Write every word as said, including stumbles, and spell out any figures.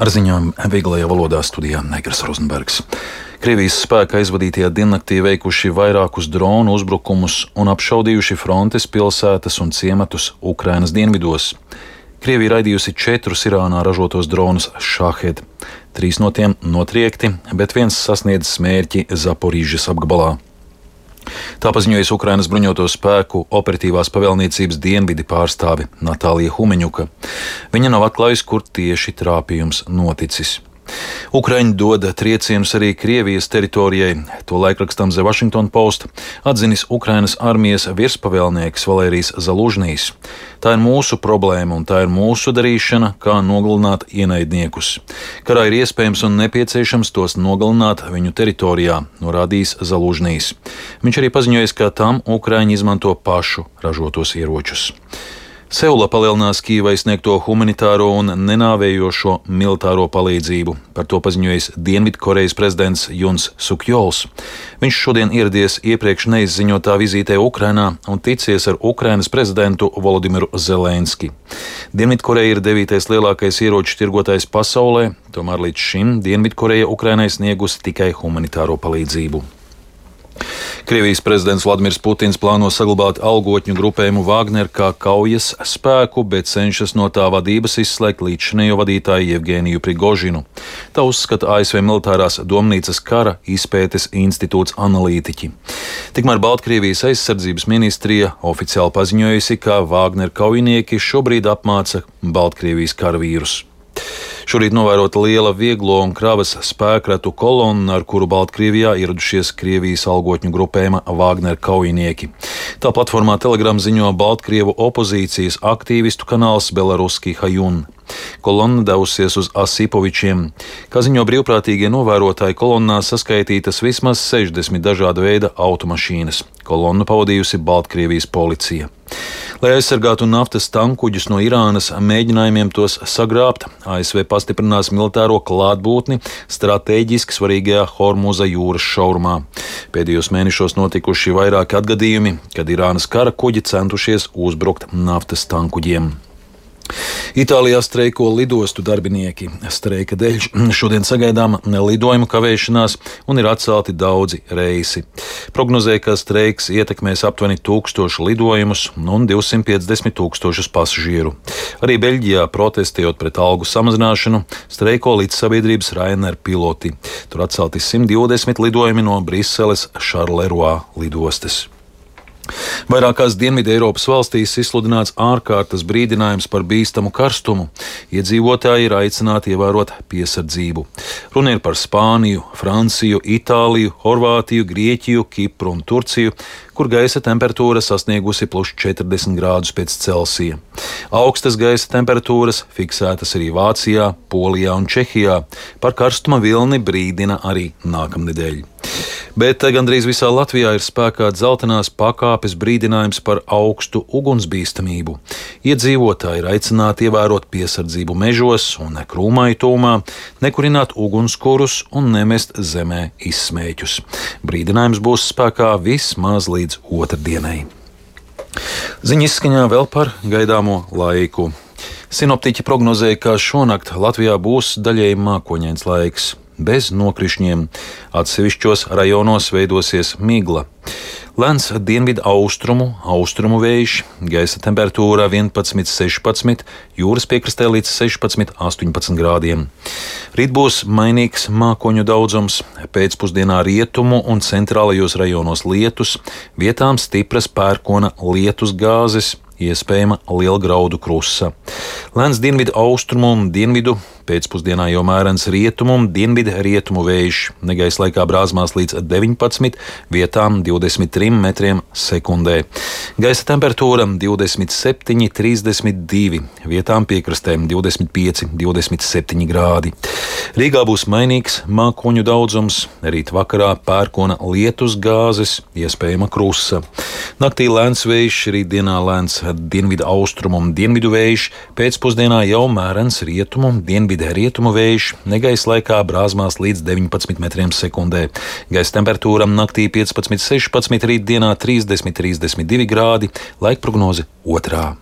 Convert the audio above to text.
Ar ziņām vieglajā valodā studijā Negras Rozenbergs. Krievijas spēki aizvadītajā diennaktī veikuši vairākus dronu uzbrukumus un apšaudījuši frontes pilsētas un ciematus Ukrainas dienvidos. Krievija raidījusi četrus Irānā ražotos dronus Šahed. Trīs no tiem notriekti, bet viens sasniedzis mērķi Zaporīžas apgabalā. Tā paziņojas Ukrainas bruņoto spēku operatīvās pavēlniecības dienvidi pārstāve Natālija Humeņuka. Viņa nav atklājusi, kur tieši trāpījums noticis. Ukraiņi dod triecienus arī Krievijas teritorijai, to laikrakstam The Washington Post atzinis Ukrainas armijas virspavēlnieks Valērijs Zalužnijs. Tā ir mūsu problēma un tā ir mūsu darīšana, kā nogalināt ienaidniekus. Karā ir iespējams un nepieciešams tos nogalināt viņu teritorijā, norādījis Zalužnijs. Viņš arī paziņoja, ka tam Ukraiņi izmanto pašu ražotos ieročus. Seula palielinās Kīvai sniegto humanitāro un nenāvējošo militāro palīdzību. Par to paziņojis Dienvidkorejas prezidents Juns Sukjols. Viņš šodien ieradies iepriekš neizziņotā vizītē Ukrainā un ticies ar Ukrainas prezidentu Volodimiru Zelenski. Dienvidkoreja ir devītais lielākais ieroču tirgotājs pasaulē, tomēr līdz šim Dienvidkoreja Ukrainai sniegusi tikai humanitāro palīdzību. Krievijas prezidents Vladimirs Putins plāno saglabāt algotņu grupējumu Wagner kā kaujas spēku, bet cenšas no tā vadības izslēgt līdzšinējo vadītāju Jevgeniju Prigožinu. Tā uzskata A S V militārās domnīcas kara izpētes institūts analītiķi. Tikmēr Baltkrievijas aizsardzības ministrija oficiāli paziņojusi, ka Wagner kaujinieki šobrīd apmāca Baltkrievijas karavīrus. Šorīt novērota liela vieglo un kravas spēkratu kolonna, ar kuru Baltkrievijā ieradušies Krievijas algotņu grupējuma Wagner kaujinieki. Tā platformā Telegram ziņo Baltkrievu opozīcijas aktīvistu kanāls Belaruski Hajun. Kolonna devusies uz Asipovičiem. Kā ziņo brīvprātīgie novērotāji, kolonnā saskaitītas vismaz sešdesmit dažāda veida automašīnas. Kolonnu pavadījusi Baltkrievijas policija. Lai aizsargātu naftas tankuģus no Irānas mēģinājumiem tos sagrābt, A S V pastiprinās militāro klātbūtni stratēģiski svarīgajā Hormuza jūras šaurumā. Pēdējos mēnešos notikuši vairāki atgadījumi, kad Irānas kara kuģi centušies uzbrukt naftas tankuģiem. Itālijā streiko lidostu darbinieki. Streika dēļ šodien sagaidāma lidojumu kavēšanās un ir atcelti daudzi reisi. Prognozē, ka streiks ietekmēs aptuveni tūkstošu lidojumus un divsimt piecdesmit tūkstošus pasažieru. Arī Beļģijā, protestējot pret algu samazināšanu, streiko līdzsabiedrības Ryanair piloti. Tur atcelti simt divdesmit lidojumi no Briseles Šarleroi lidostas. Vairākās Dienvidu Eiropas valstīs izsludināts ārkārtas brīdinājums par bīstamu karstumu. Iedzīvotāji ir aicināti ievērot piesardzību. Runa ir par Spāniju, Franciju, Itāliju, Horvātiju, Grieķiju, Kipru un Turciju, kur gaisa temperatūra sasniegusi plus četrdesmit grādus pēc Celsija. Augstas gaisa temperatūras fiksētas arī Vācijā, Polijā un Čehijā. Par karstuma vilni brīdina arī nākamnedēļ. Bet gandrīz visā Latvijā ir spēkā dzeltenās pakāpes brīdinājums par augstu ugunsbīstamību. Iedzīvotāji ir aicināti ievērot piesardzību mežos un krūmaitumā, nekurināt ugunskurus un nemest zemē izsmēķus. Brīdinājums būs spēkā vismaz līdz otrdienai. Ziņa izskaņā vēl par gaidāmo laiku. Sinoptiķi prognozēja, ka šonakt Latvijā būs daļēji mākoņains laiks. Bez nokrišņiem. Atsevišķos rajonos veidosies migla. Lēns dienvidu austrumu, austrumu vējš, gaisa temperatūra vienpadsmit sešpadsmit, jūras piekrastē līdz sešpadsmit astoņpadsmit grādiem. Rīt būs mainīgs mākoņu daudzums, pēcpusdienā rietumu un centrālajos rajonos lietus, vietām stipras pērkona lietus gāzes, iespējama liela graudu krusa. Lēns dienvidu austrumu un dienvidu, pēcpusdienā jau mērens rietumu un dienvidu rietumu vējš, negaisa laikā brāzmās līdz deviņpadsmit, vietām divdesmit trim metriem sekundē. Gaisa temperatūra divdesmit septiņi, trīsdesmit divi, vietām piekrastēm divdesmit pieci, divdesmit septiņi grādi. Rīgā būs mainīgs mākoņu daudzums, rīt vakarā pērkona lietus gāzes, iespējama krusa. Naktī lēns vējš, rītdienā lēns dienvidu austrumu un dienvidu vējš, pēcpusdienā jau mērens rietumu, dienvidu rietumu vējš, negaisa laikā brāzmās līdz deviņpadsmit metriem sekundē. Gaisa temperatūra naktī piecpadsmit, sešpadsmit, rītdienā trīsdesmit, trīsdesmit divi grādi, laikprognoze otrā.